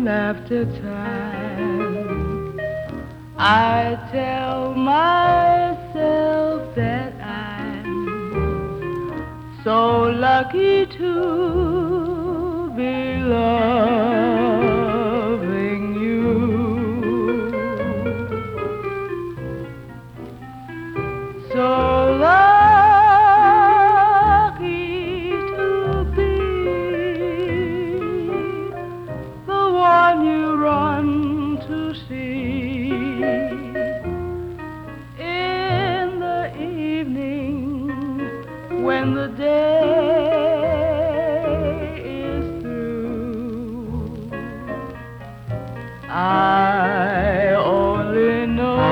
after time, I tell myself that I'm so lucky to be loving you. So lucky to be the one you run to see in the evening when the day is through. I only know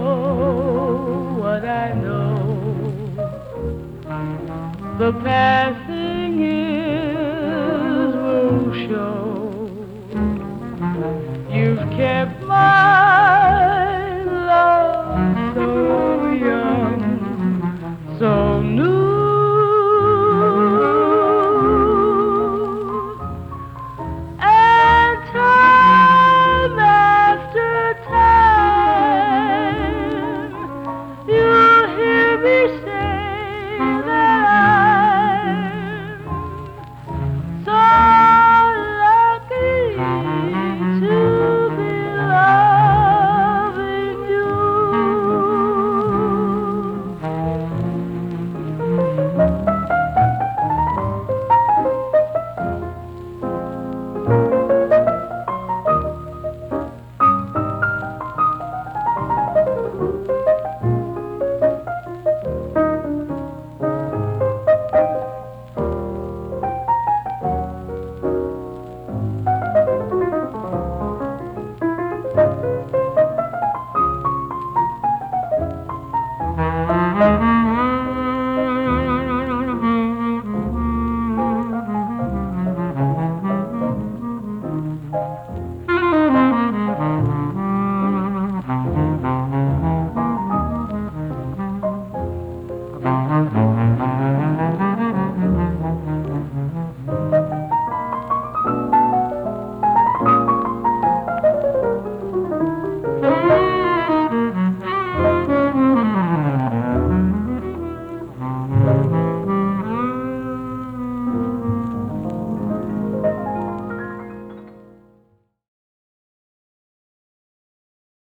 what I know. The past